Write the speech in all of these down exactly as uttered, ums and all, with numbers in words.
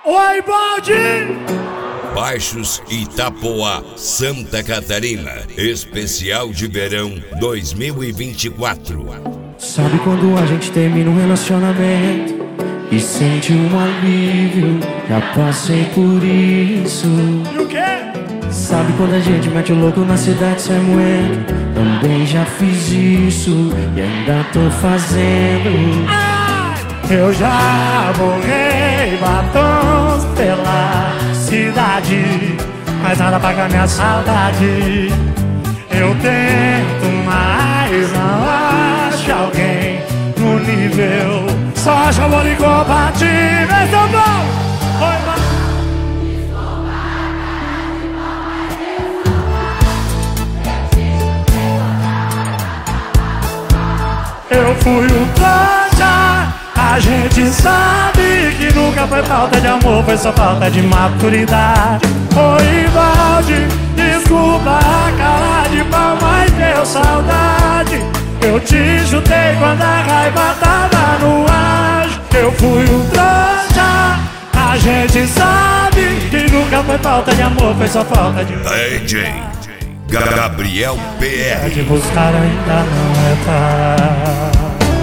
Oi, Baldi! Baixos Itapoá, Santa Catarina. Especial de verão dois mil e vinte e quatro. Sabe quando a gente termina um relacionamento e sente um alívio? Já passei por isso. E o quê? Sabe quando a gente mete o louco na cidade sem moendo? Também já fiz isso e ainda tô fazendo. Eu já borrei batons pela cidade, mas nada paga minha saudade. Eu tento, mas não acho alguém no nível. Só acho amor incompatível. Esse é o bom! Oi, mano. Eu fui um trouxa. A gente sabe que nunca foi falta de amor, foi só falta de maturidade. Oi, Baldi, desculpa a cara de pau, mas deu saudade. Eu te chutei quando a raiva tava no ar. Eu fui um trouxa. A gente sabe que nunca foi falta de amor, foi só falta de D J Gabriel P R. de buscar ainda não é tarde.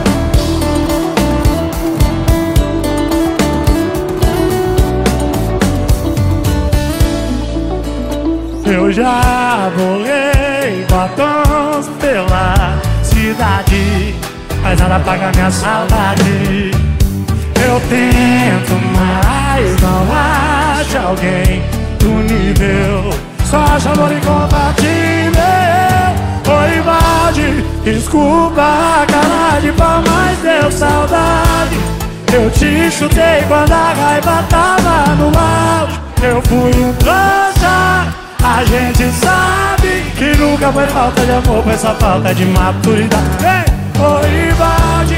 Eu já borrei batons pela cidade, mas nada paga minha saudade. Eu tento, mas não acho alguém do nível. Só acho amor incompatível. Oi, Baldi, desculpa a cara de pau, mas deu saudade. Eu te chutei quando a raiva tava no auge. Eu fui um trouxa. A gente sabe que nunca foi falta de amor, foi só falta de maturidade. Ei! Oi, Baldi,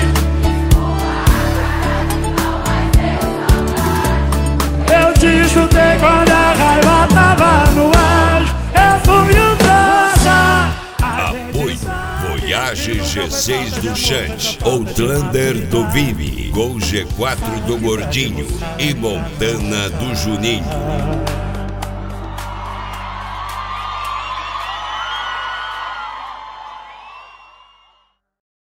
eu te chutei quando a raiva tava no auge. Eu fui um trouxa. Apoio Voyage G seis do Chante, Outlander do Vive, Gol G quatro do Gordinho e Montana do Juninho.